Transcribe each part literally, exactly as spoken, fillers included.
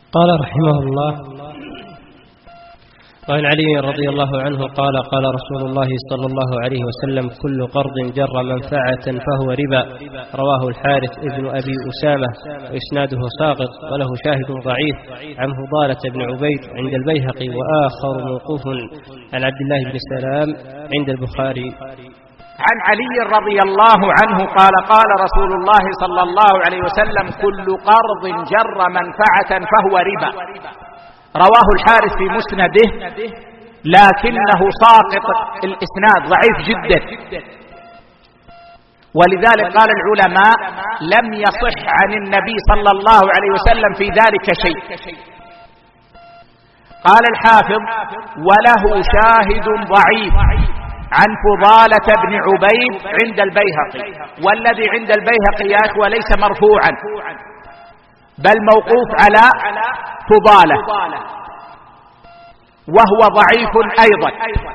قال رحمه الله: وعن علي رضي الله عنه قال: قال رسول الله صلى الله عليه وسلم: كل قرض جر منفعة فهو ربا. رواه الحارث ابن أبي أسامة وإسناده ساقط وله شاهد ضعيف عن فضالة بن عبيد عند البيهقي، وآخر موقوف عن عبد الله بن سلام عند البخاري. عن علي رضي الله عنه قال: قال رسول الله صلى الله عليه وسلم: كل قرض جر منفعة فهو ربا. رواه الحارث في مسنده، لكنه ساقط الإسناد، ضعيف جدا، ولذلك قال العلماء: لم يصح عن النبي صلى الله عليه وسلم في ذلك شيء. قال الحافظ: وله شاهد ضعيف عن فضالة بن عبيد عند البيهقي، والذي عند البيهقي يا إخوة ليس مرفوعا بل موقوف على فضالة، وهو ضعيف أيضا.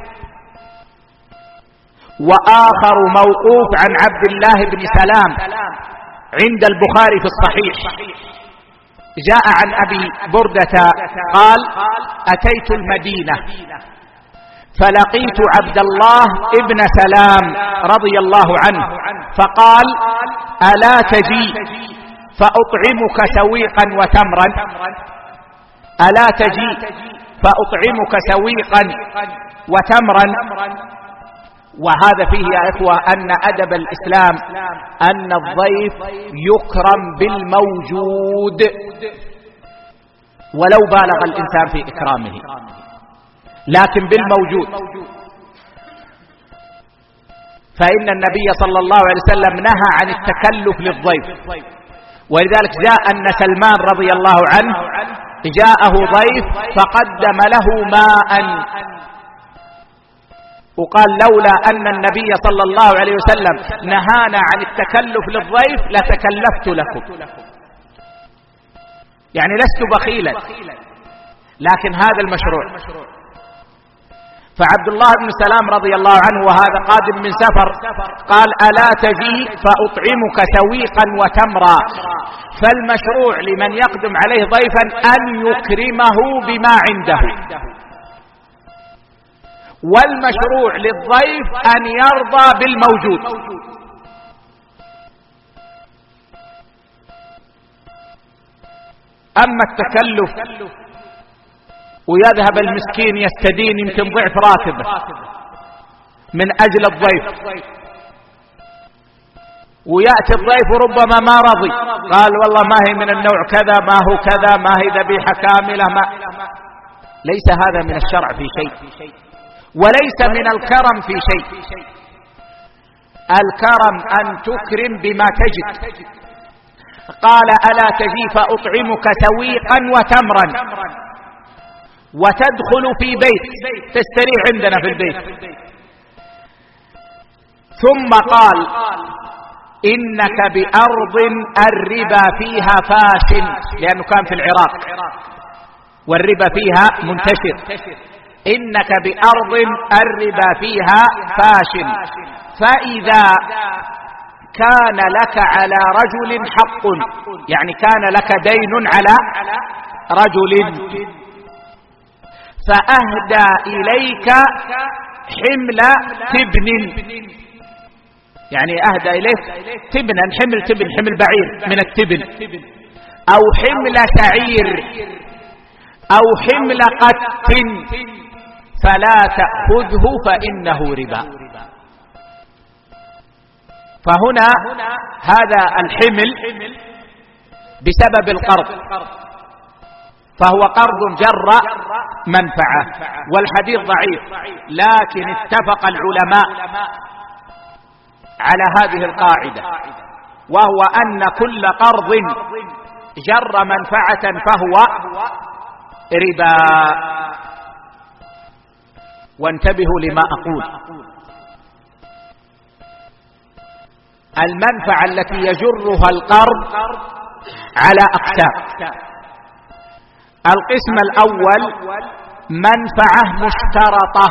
وآخر موقوف عن عبد الله بن سلام عند البخاري في الصحيح، جاء عن أبي بردة قال: أتيت المدينة فلقيت عبد الله ابن سلام رضي الله عنه فقال: ألا تجي فأطعمك سويقا وتمرا؟ ألا تجي فأطعمك سويقا وتمرا؟ وهذا فيه يا إخوة أن أدب الإسلام أن الضيف يكرم بالموجود ولو بالغ الإنسان في إكرامه، لكن بالموجود. فإن النبي صلى الله عليه وسلم نهى عن التكلف للضيف، ولذلك جاء أن سلمان رضي الله عنه جاءه ضيف فقدم له ماء، وقال: لولا أن النبي صلى الله عليه وسلم نهانا عن التكلف للضيف لتكلفت لكم، يعني لست بخيلا، لكن هذا المشروع. فعبد الله بن سلام رضي الله عنه وهذا قادم من سفر قال: ألا تجي فأطعمك سويقا وتمرا. فالمشروع لمن يقدم عليه ضيفا أن يكرمه بما عنده، والمشروع للضيف أن يرضى بالموجود. أما التكلف ويذهب المسكين يستدين يمكن ضعف راتبه من أجل الضيف، ويأتي الضيف ربما ما رضي، قال: والله ما هي من النوع كذا، ما هو كذا، ما هي ذبيحة كاملة، ما ليس هذا من الشرع في شيء، وليس من الكرم في شيء. الكرم أن تكرم بما تجد. قال: ألا تجي فأطعمك سويقا وتمرا وتدخل في بيت، تستريح عندنا في البيت. ثم قال: إنك بأرض الربا فيها فاش، لأنه كان في العراق والربا فيها منتشر. إنك بأرض الربا فيها فاش، فإذا كان لك على رجل حق، يعني كان لك دين على رجل، فأهدى إليك حمل تبن، يعني أهدى إليك تبنا، حمل تبن، حمل بعير من التبن، أو حمل شعير، أو حمل قت، فلا تأخذه فإنه ربا. فهنا هذا الحمل بسبب القرض، فهو قرض جر منفعة، والحديث ضعيف، لكن اتفق العلماء على هذه القاعدة، وهو أن كل قرض جر منفعة فهو ربا. وانتبهوا لما أقول، المنفعة التي يجرها القرض على أقسام. القسم الأول منفعة مشترطة،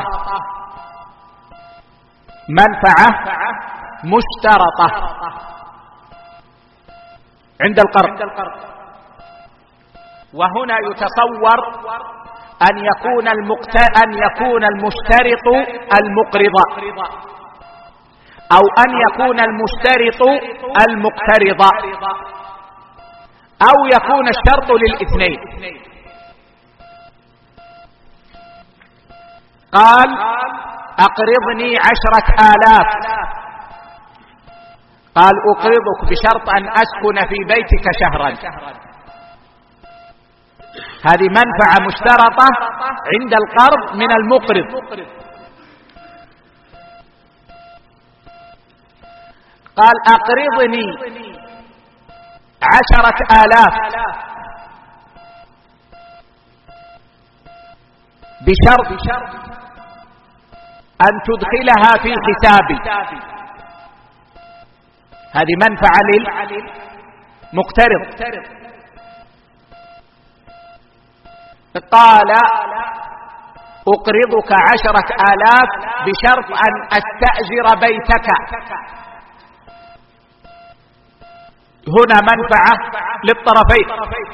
منفعة مشترطة عند القرض، وهنا يتصور أن يكون أن يكون المشترط المقرض، أو أن يكون المشترط المقترض، أو يكون الشرط للاثنين. قال أقرضني عشرة آلاف، قال أقرضك بشرط أن أسكن في بيتك شهرا. هذه منفعة مشترطة عند القرض من المقرض. قال أقرضني عشرة آلاف بشرط أن تدخلها في حسابي. هذه منفعة للمقترض. قال أقرضك عشرة آلاف بشرط أن أستأجر بيتك. هنا منفعة للطرفين،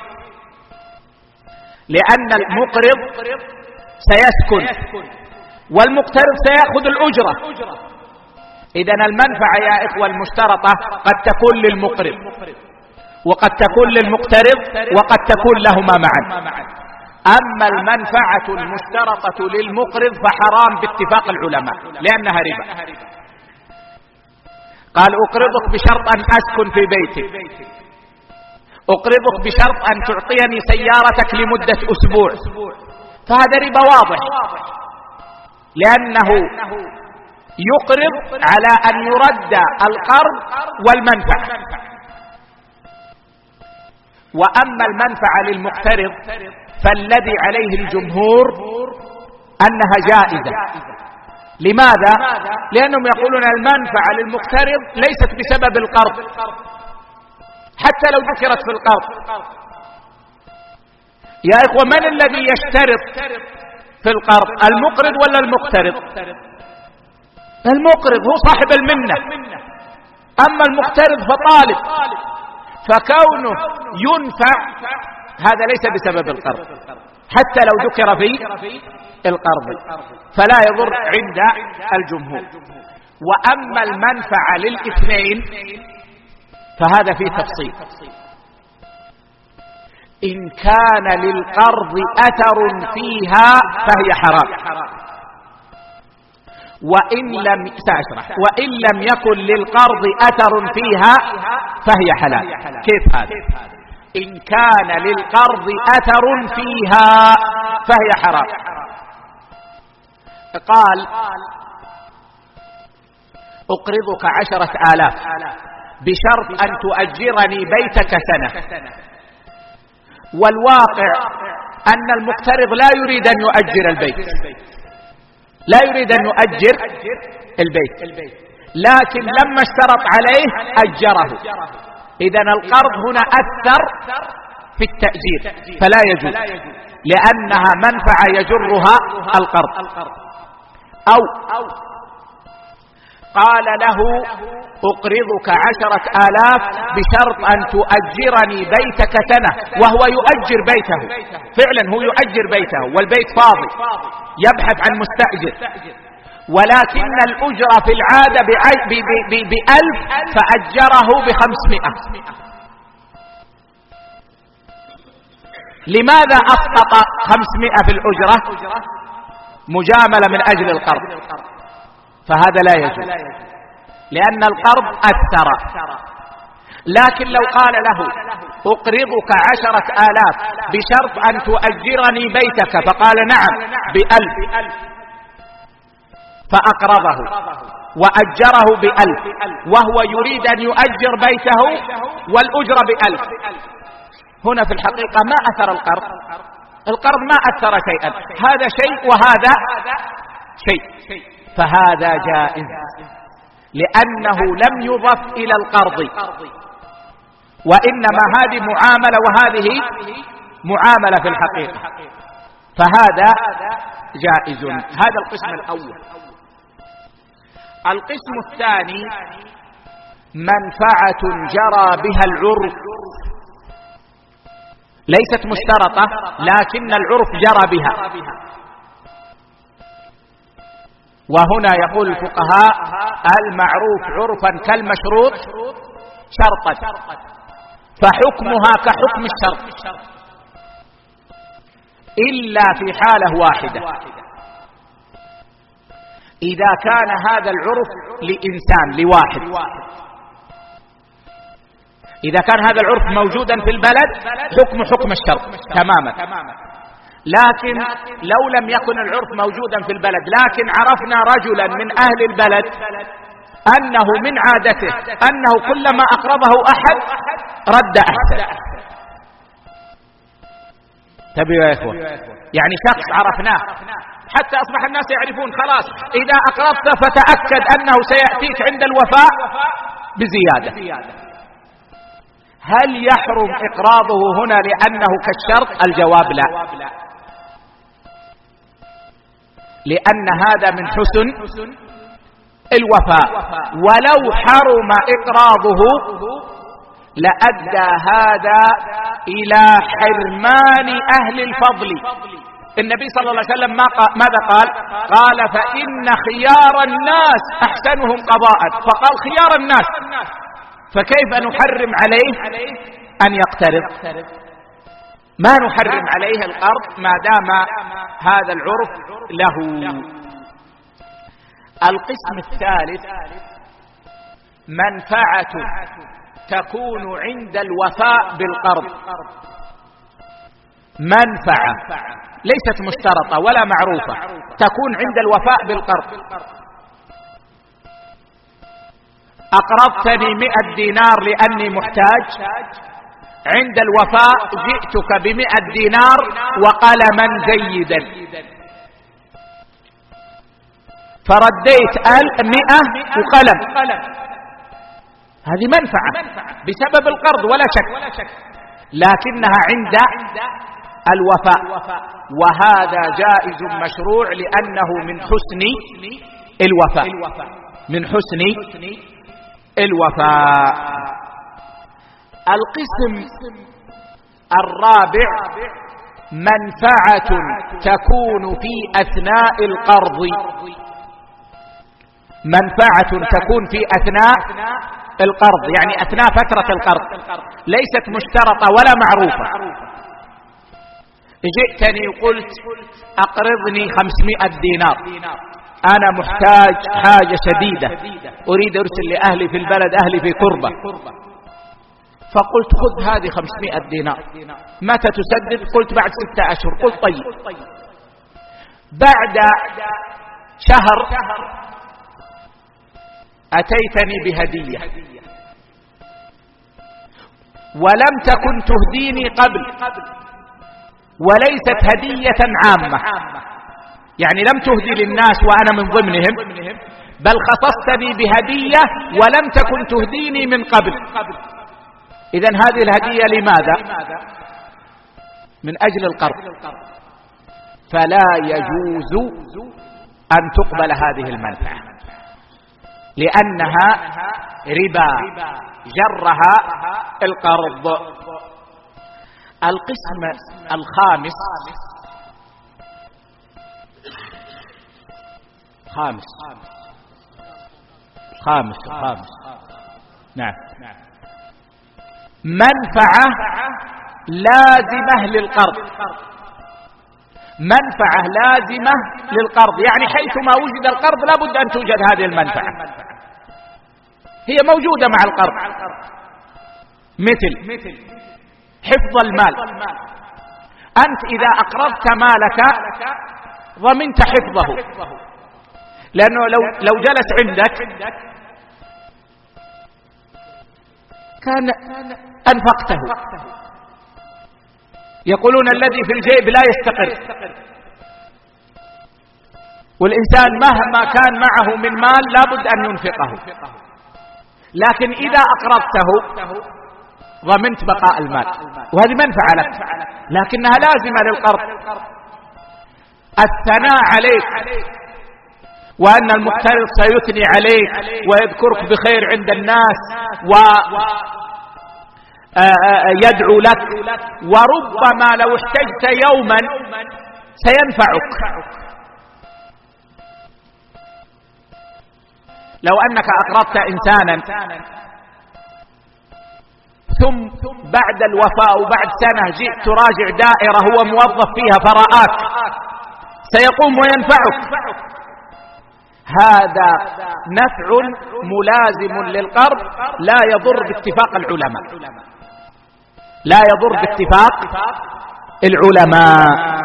لأن المقرض سيسكن والمقترض سيأخذ الأجرة. إذن المنفعة يا إخوة المشترطة قد تكون للمقرض وقد تكون للمقترض وقد تكون لهما معا. أما المنفعة المشترطة للمقرض فحرام باتفاق العلماء لأنها ربا. قال أقرضك بشرط أن أسكن في بيتك، أقرضك بشرط أن تعطيني سيارتك لمدة أسبوع، فهذا ربا واضح، لأنه يقرض على أن يرد القرض والمنفعة. وأما المنفعة للمقترض فالذي عليه الجمهور أنها جائزة. لماذا؟ لأنهم يقولون المنفعة للمقترض ليست بسبب القرض حتى لو ذكرت في القرض. يا إخوة، من الذي يشترط في القرض، المقرض ولا المقترض؟ المقرض هو صاحب المنة، أما المقترض فطالب، فكونه ينفع هذا ليس بسبب القرض حتى لو ذكر في القرض، فلا يضر عند الجمهور. وأما المنفعة للاثنين فهذا فيه تفصيل. إن كان للقرض أثر فيها فهي حرام، وإن لم سأشرح وإن لم يكن للقرض أثر فيها فهي حلال. كيف هذا؟ إن كان للقرض أثر فيها فهي حرام. قال أقرضك عشرة آلاف بشرط أن تؤجرني بيتك سنة، والواقع أن المقترض لا يريد أن يؤجر البيت، لا يريد أن يؤجر البيت، لكن لما اشترط عليه أجره. إذن القرض هنا أثر في التأجير فلا يجوز، لأنها منفعة يجرها القرض. أو قال له أقرضك عشرة آلاف بشرط أن تؤجرني بيتك سنة، وهو يؤجر بيته فعلا، هو يؤجر بيته والبيت فاضي يبحث عن مستأجر، ولكن الأجرة في العادة بألف فأجره بخمسمائة. لماذا أسقط خمسمائة في الأجرة؟ مجاملة من أجل القرض، فهذا لا يجوز لأن القرض أثر. لكن لو قال له أقرضك عشرة آلاف بشرط أن تؤجرني بيتك، فقال نعم بألف، فأقرضه وأجره بألف وهو يريد أن يؤجر بيته والأجر بألف، هنا في الحقيقة ما أثر القرض، القرض ما أثر شيئا، هذا شيء وهذا شيء، فهذا جائز لأنه لم يضف إلى القرض، وإنما هذه معاملة وهذه معاملة في الحقيقة، فهذا جائز. هذا القسم الأول. القسم الثاني منفعة جرى بها العرف ليست مشترطة لكن العرف جرى بها. وهنا يقول الفقهاء المعروف عرفا كالمشروط شرطا، فحكمها كحكم الشرط إلا في حالة واحدة، إذا كان هذا العرف لإنسان لواحد. إذا كان هذا العرف موجودا في البلد حكم حكم الشرط تماما. لكن لو لم يكن العرف موجودا في البلد لكن عرفنا رجلا من أهل البلد أنه من عادته أنه كلما أقرضه أحد رد أحسن. تبيوا يا إخوة، يعني شخص عرفناه حتى أصبح الناس يعرفون خلاص إذا أقرضت فتأكد أنه سيأتيك عند الوفاء بزيادة. هل يحرم إقراضه هنا لأنه كالشرط؟ الجواب لا، لأن هذا من حسن الوفاء. ولو حرم إقراضه لأدى هذا إلى حرمان أهل الفضل. النبي صلى الله عليه وسلم ماذا قال؟ قال فإن خيار الناس أحسنهم قضاء، فقال خيار الناس، فكيف نحرم عليه أن يقترض؟ ما نحرم عليه القرض ما دام هذا العرف له. القسم الثالث منفعة تكون عند الوفاء بالقرض، منفعة ليست مشترطة ولا معروفة، تكون عند الوفاء بالقرض. أقرضتني مئة دينار لأني محتاج، عند الوفاء جئتك بمئة دينار وقلما جيدا، فرديت المئة وقلم، هذه منفعة بسبب القرض ولا شك، لكنها عند الوفاء، وهذا جائز مشروع لأنه من حسن الوفاء، من حسن الوفاء. القسم الرابع منفعة تكون في أثناء القرض، منفعة تكون في أثناء القرض يعني أثناء فترة القرض، ليست مشترطة ولا معروفة. جئتني وقلت أقرضني خمسمائة دينار، أنا محتاج حاجة شديدة، أريد أرسل لأهلي في البلد، أهلي في كربة، فقلت خذ هذه خمسمائة دينار، متى تسدد؟ قلت بعد ستة أشهر. قلت طيب. بعد شهر أتيتني بهدية ولم تكن تهديني قبل، وليست هدية عامة، يعني لم تهدي للناس وأنا من ضمنهم، بل خصصتني بهدية ولم تكن تهديني من قبل. إذن هذه الهدية لماذا؟ من أجل القرض، فلا يجوز أن تقبل هذه المنفعة لأنها ربا جرها القرض. القسم الخامس خامس خامس خامس نعم منفعة لازمة للقرض، منفعة لازمة للقرض يعني حيثما وجد القرض لابد أن توجد هذه المنفعة، هي موجودة مع القرض، مثل حفظ المال. أنت إذا أقرضت مالك ضمنت حفظه، لأنه لو, لو جلس عندك كان أنفقته. يقولون الذي في الجيب لا يستقر، والإنسان مهما كان معه من مال لابد أن ينفقه، لكن إذا أقرضته ضمنت بقاء المال، وهذه منفعة لك لكنها لازمة للقرض. الثناء عليك وأن المقترض سيثني عليك ويذكرك بخير عند الناس، و يدعو لك، وربما لو احتجت يوما سينفعك. لو أنك أقرضت إنسانا ثم بعد الوفاة وبعد سنة جئت تراجع دائرة هو موظف فيها فرآك، سيقوم وينفعك. هذا نفع ملازم للقرض لا يضر باتفاق العلماء، لا يضر باتفاق العلماء.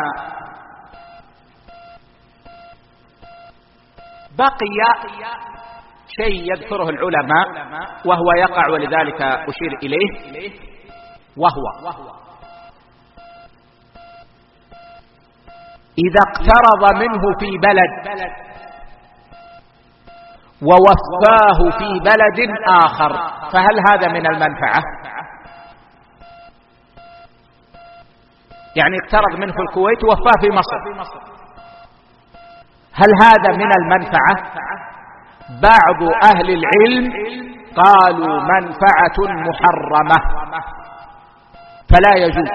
بقي شيء يذكره العلماء وهو يقع ولذلك أشير إليه، وهو إذا اقترض منه في بلد ووفاه في بلد آخر، فهل هذا من المنفعة؟ يعني اقترض منه في الكويت ووفاه في مصر، هل هذا من المنفعة؟ بعض أهل العلم قالوا منفعة محرمة فلا يجوز،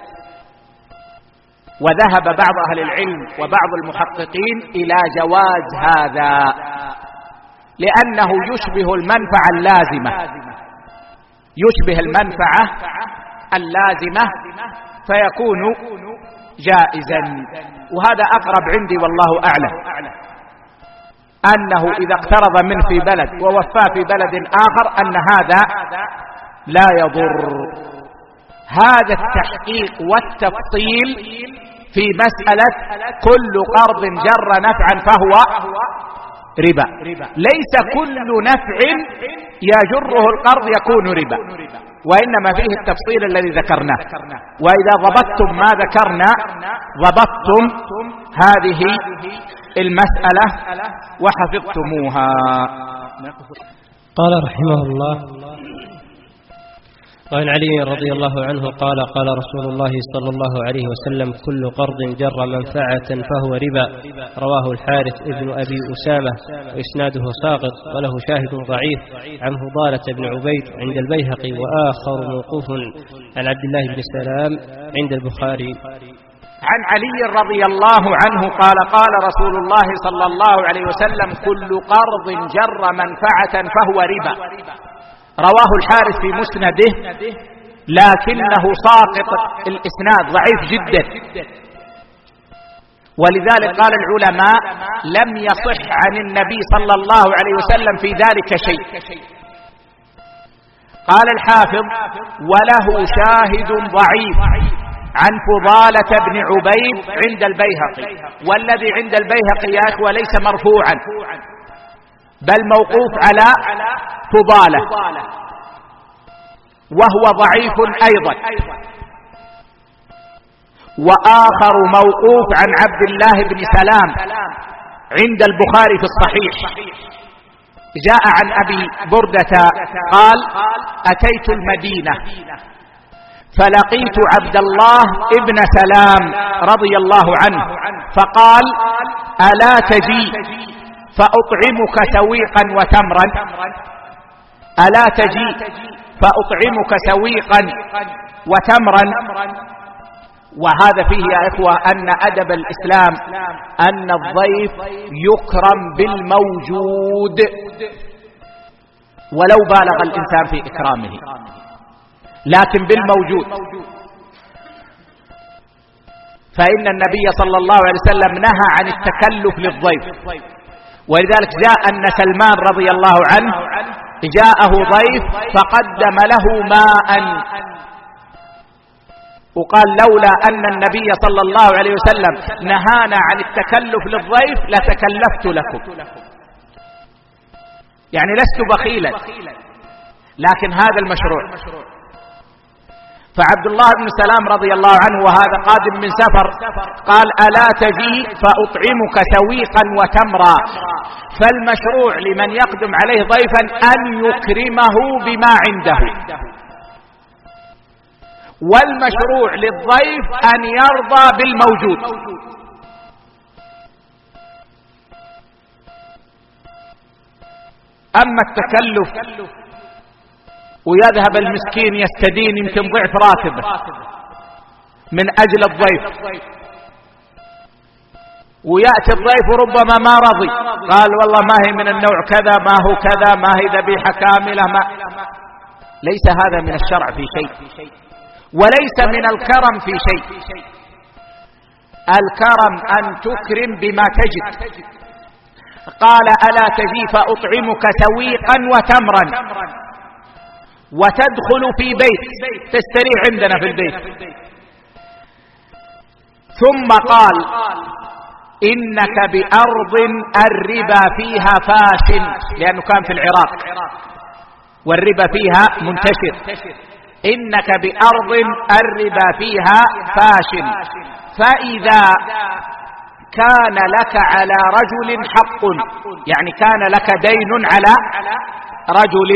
وذهب بعض أهل العلم وبعض المحققين إلى جواز هذا، لأنه يشبه المنفعة اللازمة، يشبه المنفعة اللازمة فيكون جائزا. وهذا أقرب عندي والله أعلم، أنه إذا اقترض منه في بلد ووفاه في بلد آخر أن هذا لا يضر. هذا التحقيق والتفصيل في مسألة كل قرض جر نفعا فهو ربا، ليس كل نفع يجره القرض يكون ربا، وإنما فيه التفصيل الذي ذكرناه. وإذا ضبطتم ما ذكرنا ضبطتم هذه المسألة وحفظتموها. قال رحمه الله: وعن علي رضي الله عنه قال: قال رسول الله صلى الله عليه وسلم: كل قرض جر منفعة فهو ربا. رواه الحارث ابن أبي أسامة وإسناده ساقط وله شاهد ضعيف عن فضالة بن عبيد عند البيهقي، وآخر موقوف عن عبد الله بن سلام عند البخاري. عن علي رضي الله عنه قال: قال رسول الله صلى الله عليه وسلم: كل قرض جر منفعة فهو ربا. رواه الحارث في مسنده، لكنه ساقط الإسناد ضعيف جدا، ولذلك قال العلماء لم يصح عن النبي صلى الله عليه وسلم في ذلك شيء. قال الحافظ: وله شاهد ضعيف عن فضالة بن عبيد عند البيهقي، والذي عند البيهقي يا إخوة ليس مرفوعا بل موقوف على فضالة، وهو ضعيف أيضا. وآخر موقوف عن عبد الله بن سلام عند البخاري في الصحيح، جاء عن أبي بردة قال: أتيت المدينة فلقيت عبد الله ابن سلام رضي الله عنه فقال: ألا تجي فأطعمك سويقا وتمرا؟ ألا تجي فأطعمك سويقا وتمرا؟ وهذا فيه يا إخوة أن أدب الإسلام أن الضيف يكرم بالموجود ولو بالغ الإنسان في إكرامه، لكن بالموجود. فإن النبي صلى الله عليه وسلم نهى عن التكلف للضيف، ولذلك جاء أن سلمان رضي الله عنه جاءه ضيف فقدم له ماء، وقال: لولا أن النبي صلى الله عليه وسلم نهانا عن التكلف للضيف لتكلفت لكم، يعني لست بخيلا، لكن هذا المشروع. فعبد الله بن سلام رضي الله عنه وهذا قادم من سفر قال: ألا تجي فأطعمك سويقا وتمرا. فالمشروع لمن يقدم عليه ضيفا أن يكرمه بما عنده، والمشروع للضيف أن يرضى بالموجود. أما التكلف ويذهب المسكين يستدين يمكن ضعف راتبه من أجل الضيف، ويأتي الضيف وربما ما رضي، قال والله ما هي من النوع كذا، ما هو كذا، ما هي ذبيحة كاملة، ما ليس هذا من الشرع في شيء، وليس من الكرم في شيء. الكرم أن تكرم بما تجد. قال ألا تجي فأطعمك سويقا وتمرا وتدخل في بيت، تستريح عندنا في البيت. ثم قال إنك بأرض الربا فيها فاش، لأنه كان في العراق والربا فيها منتشر. إنك بأرض الربا فيها فاش، فإذا كان لك على رجل حق، يعني كان لك دين على رجل،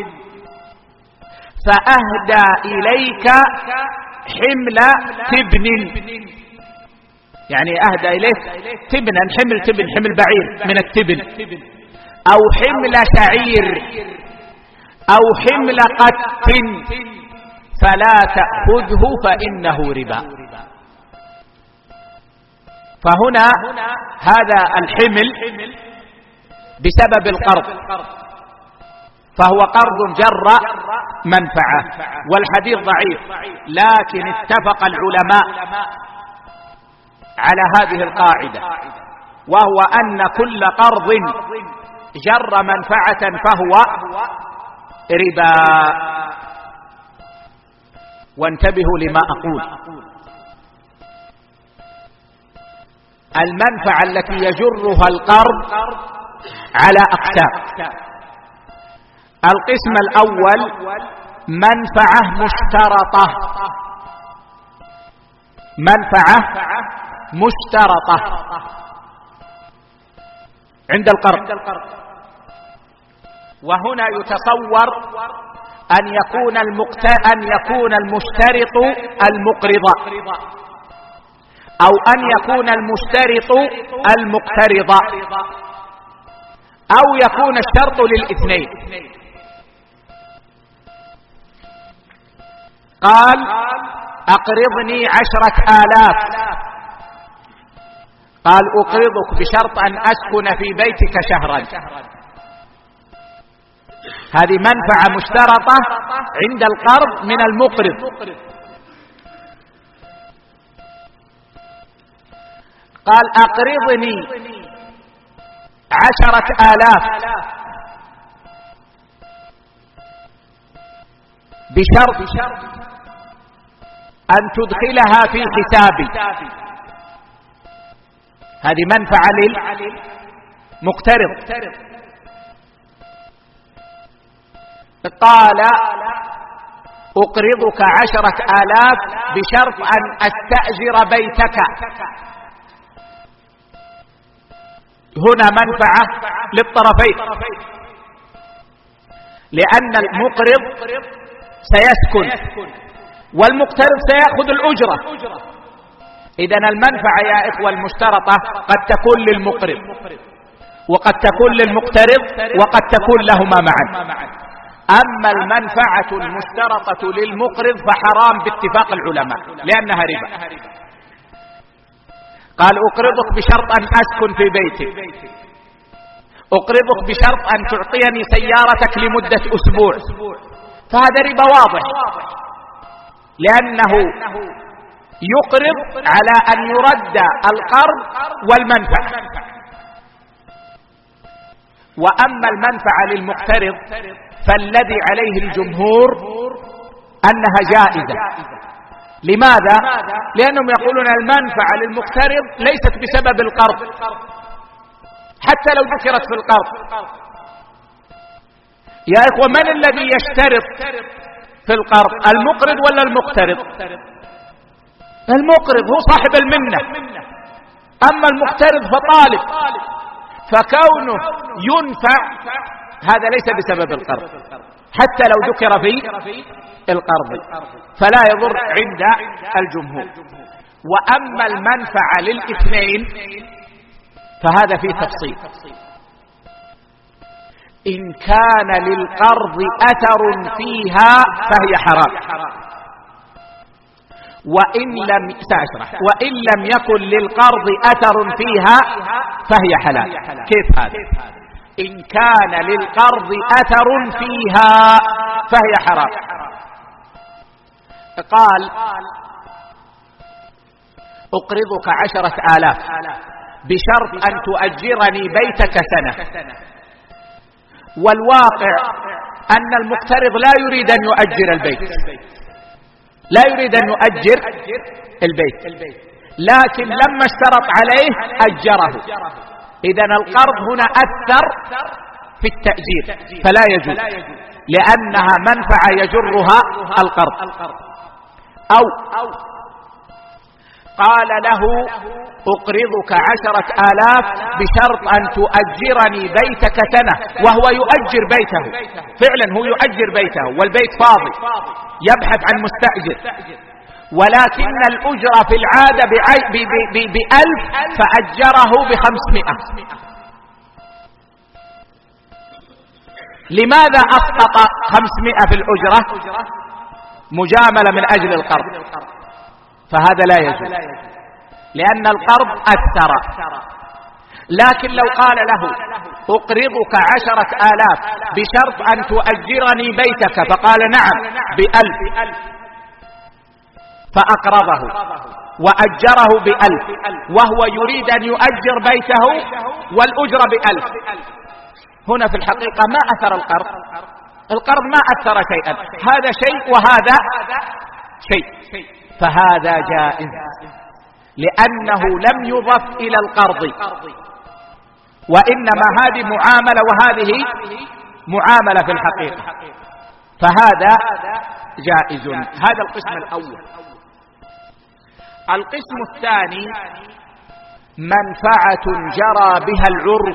فأهدى إليك حمل تبن، يعني أهدى إليك تبنا، حمل تبن، حمل بعير من التبن، أو حمل شعير، أو حمل قت، فلا تأخذه فإنه ربا. فهنا هذا الحمل بسبب القرض، فهو قرض جر منفعة، والحديث ضعيف، لكن اتفق العلماء على هذه القاعدة، وهو أن كل قرض جر منفعة فهو ربا. وانتبهوا لما أقول، المنفعة التي يجرها القرض على أقسام. القسم الأول منفعة مشترطة، منفعة مشترطة عند القرض، وهنا يتصور أن يكون المقت... أن يكون المشترط المقرض، أو أن يكون المشترط المقترض، أو يكون الشرط للاثنين. قال أقرضني عشرة آلاف، قال أقرضك بشرط أن أسكن في بيتك شهرا. هذه منفعة مشترطة عند القرض من المقرض. قال أقرضني عشرة آلاف بشرط أن تدخلها في حسابي. هذه منفعة للمقترض. قال أقرضك عشرة آلاف بشرط أن أستأجر بيتك. هنا منفعة للطرفين، لأن المقرض سيسكن والمقترض سيأخذ الأجرة. إذن المنفعة يا إخوة المشترطة قد تكون للمقرض وقد تكون للمقترض وقد تكون لهما معا. أما المنفعة المشترطة للمقرض فحرام باتفاق العلماء لأنها ربا. قال أقرضك بشرط أن أسكن في بيتك، أقرضك بشرط أن تعطيني سيارتك لمدة أسبوع، فهذا ربا واضح، لأنه يقرض على أن يرد القرض والمنفعة. وأما المنفعة للمقترض فالذي عليه الجمهور أنها جائزة. لماذا؟ لأنهم يقولون المنفعة للمقترض ليست بسبب القرض حتى لو ذكرت في القرض. يا إخوة من الذي يشترط في القرض، المقرض ولا المقترض؟ المقرض هو صاحب المنة، أما المقترض فطالب، فكونه ينفع هذا ليس بسبب القرض حتى لو ذكر في القرض، فلا يضر عند الجمهور. وأما المنفعة للاثنين فهذا فيه تفصيل. إن كان للقرض أثر فيها فهي حرام، وإن لم سأشرح وإن لم يكن للقرض أثر فيها فهي حلال. كيف هذا؟ إن كان للقرض أثر فيها فهي حرام. قال أقرضك عشرة آلاف بشرط أن تؤجرني بيتك سنة، والواقع أن المقترض لا يريد أن يؤجر البيت، لا يريد أن يؤجر البيت، لكن لما اشترط عليه أجره. إذن القرض هنا أثر في التأجير فلا يجوز، لأنها منفعة يجرها القرض. أو قال له أقرضك عشرة آلاف بشرط أن تؤجرني بيتك سنة، وهو يؤجر بيته فعلا، هو يؤجر بيته والبيت فاضي يبحث عن مستأجر، ولكن الأجرة في العادة بألف فأجره بخمسمائة. لماذا أسقط خمسمائة في الأجرة؟ مجاملة من أجل القرض، فهذا لا يجوز لأن القرض أثر. لكن لو قال له أقرضك عشرة آلاف بشرط أن تؤجرني بيتك، فقال نعم بألف، فأقرضه وأجره بألف وهو يريد أن يؤجر بيته والأجر بألف، هنا في الحقيقة ما أثر القرض، القرض ما أثر شيئا، هذا شيء وهذا شيء، فهذا جائز لأنه لم يضف إلى القرض، وإنما هذه معاملة وهذه معاملة في الحقيقة، فهذا جائز. هذا القسم الأول. القسم الثاني منفعة جرى بها العرف،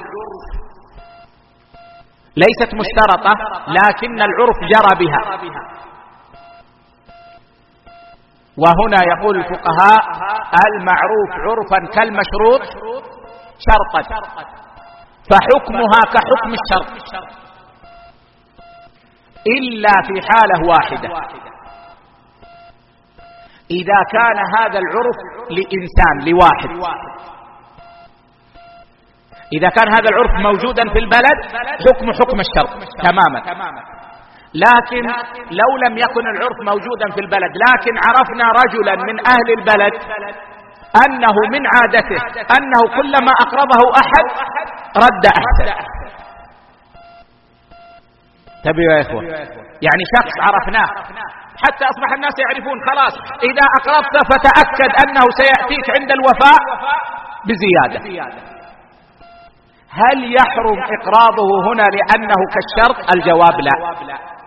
ليست مشترطة لكن العرف جرى بها. وهنا يقول الفقهاء المعروف عرفا كالمشروط شرطا، فحكمها كحكم الشرط إلا في حالة واحدة، إذا كان هذا العرف لإنسان لواحد، إذا كان هذا العرف موجودا في البلد حكم حكم الشرط تماما. لكن لو لم يكن العرف موجودا في البلد لكن عرفنا رجلا من أهل البلد أنه من عادته أنه كلما أقرضه أحد رد أحسن. تبيوا يا إخوة، يعني شخص عرفناه حتى أصبح الناس يعرفون خلاص إذا أقرضت فتأكد أنه سيأتيك عند الوفاء بزيادة. هل يحرم إقراضه هنا لأنه كالشرط؟ الجواب لا،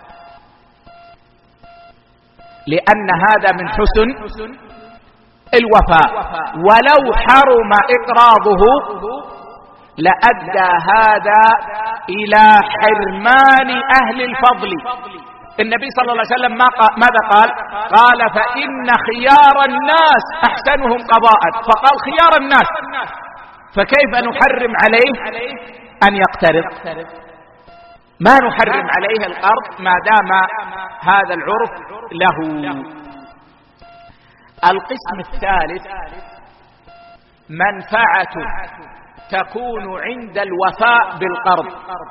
لأن هذا من حسن الوفاء، ولو حرم إقراضه لأدى هذا إلى حرمان أهل الفضل. النبي صلى الله عليه وسلم ماذا قال؟ قال فإن خيار الناس أحسنهم قضاء، فقال خيار الناس، فكيف نحرم عليه أن يقترض؟ ما نحرم عليه القرض ما دام هذا العرف له. القسم الثالث منفعة تكون عند الوفاء بالقرض،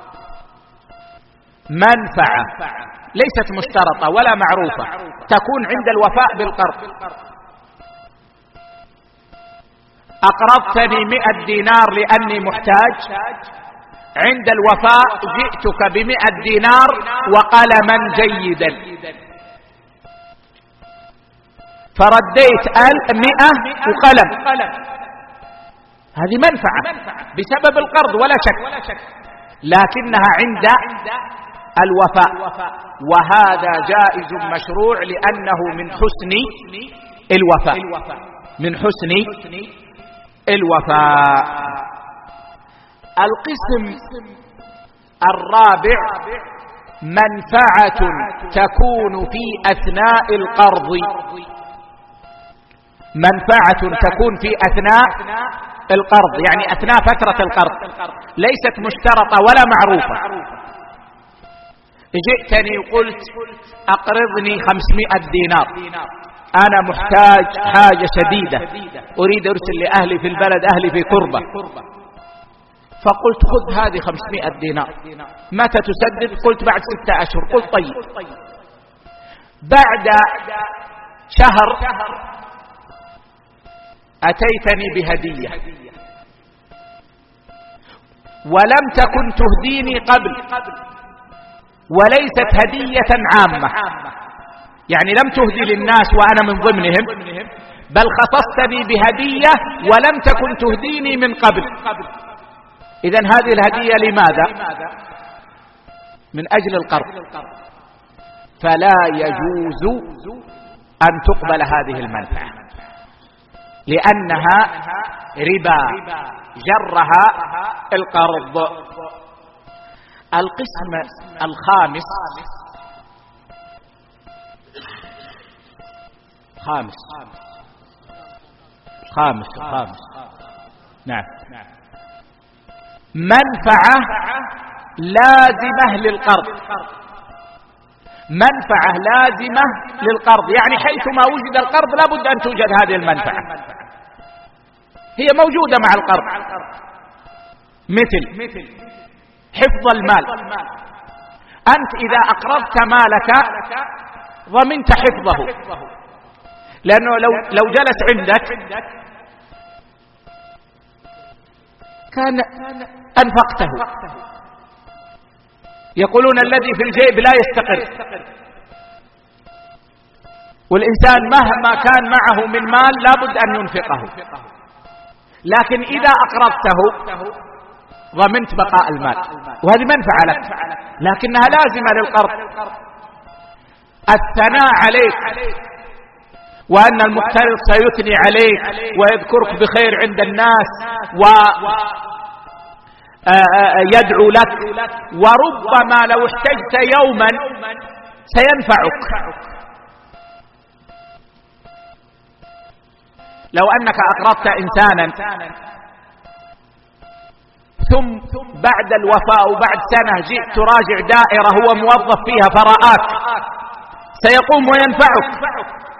منفعة ليست مشترطة ولا معروفة، تكون عند الوفاء بالقرض. أقرضتني مئة دينار لأني محتاج، عند الوفاء جئتك بمئة دينار وقلما جيدا، فرديت المئة وقلم، هذه منفعة بسبب القرض ولا شك، لكنها عند الوفاء، وهذا جائز مشروع لأنه من حسن الوفاء، من حسن الوفاء. القسم الرابع منفعة تكون في أثناء القرض، منفعة تكون في أثناء القرض يعني أثناء فترة القرض، ليست مشترطة ولا معروفة، جئتني وقلت أقرضني خمسمائة دينار، أنا محتاج حاجة شديدة، أريد أرسل لأهلي في البلد، أهلي في كربة، فقلت خذ هذه خمسمائة دينار، متى تسدد؟ قلت بعد ستة أشهر. قلت طيب. بعد شهر أتيتني بهدية ولم تكن تهديني قبل، وليست هدية عامة، يعني لم تهدي للناس وأنا من ضمنهم، بل خصصتني بهدية ولم تكن تهديني من قبل. إذن هذه الهدية لماذا؟ من أجل القرض، فلا يجوز أن تقبل هذه المنفعة لأنها ربا جرها القرض. القسم الخامس خامس خامس خامس نعم منفعة لازمة للقرض. منفعة لازمة للقرض يعني حيثما وجد القرض لابد أن توجد هذه المنفعة، هي موجودة مع القرض، مثل حفظ المال. أنت إذا أقرضت مالك ضمنت حفظه، لأنه لو, لو جلس عندك كان أنفقته. يقولون الذي في الجيب لا يستقر، والإنسان مهما كان معه من مال لابد أن ينفقه، لكن إذا أقرضته ضمنت بقاء المال، وهذه منفعة لك لكنها لازمة للقرض. الثناء عليك وأن المقترض سيثني عليك ويذكرك بخير عند الناس ويدعو لك، وربما لو احتجت يوما سينفعك. لو أنك أقرضت إنسانا ثم بعد الوفاة وبعد سنة جئت تراجع دائرة هو موظف فيها فرآك، سيقوم وينفعك.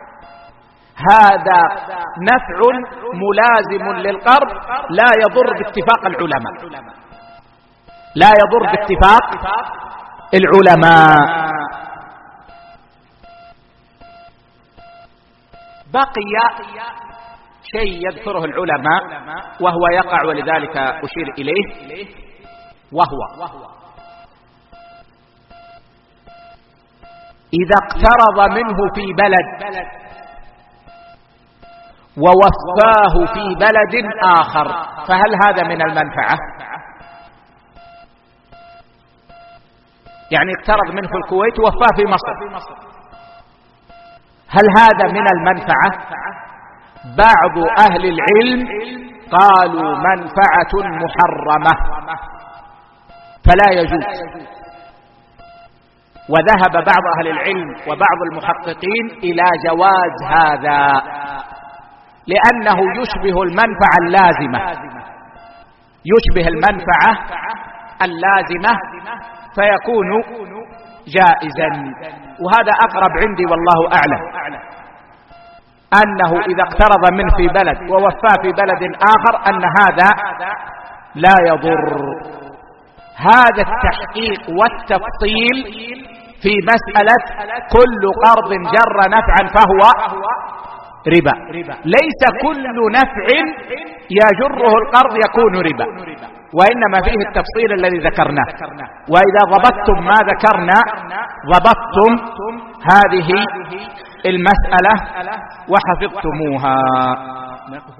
هذا نفع ملازم للقرض لا يضر باتفاق العلماء، لا يضر باتفاق العلماء. بقي شيء يذكره العلماء وهو يقع ولذلك أشير إليه، وهو إذا اقترض منه في بلد ووفاه في بلد آخر، فهل هذا من المنفعة؟ يعني اقترض منه في الكويت ووفاه في مصر، هل هذا من المنفعة؟ بعض أهل العلم قالوا منفعة محرمة فلا يجوز، وذهب بعض أهل العلم وبعض المحققين إلى جواز هذا، لأنه يشبه المنفعة اللازمة، يشبه المنفعة اللازمة فيكون جائزا. وهذا أقرب عندي والله أعلم، أنه إذا اقترض منه في بلد ووفاه في بلد آخر أن هذا لا يضر. هذا التحقيق والتفصيل في مسألة كل قرض جر نفعا فهو ربا، ليس كل نفع يجره القرض يكون ربا، وإنما فيه التفصيل الذي ذكرناه. وإذا ضبطتم ما ذكرنا ضبطتم هذه المسألة وحفظتموها.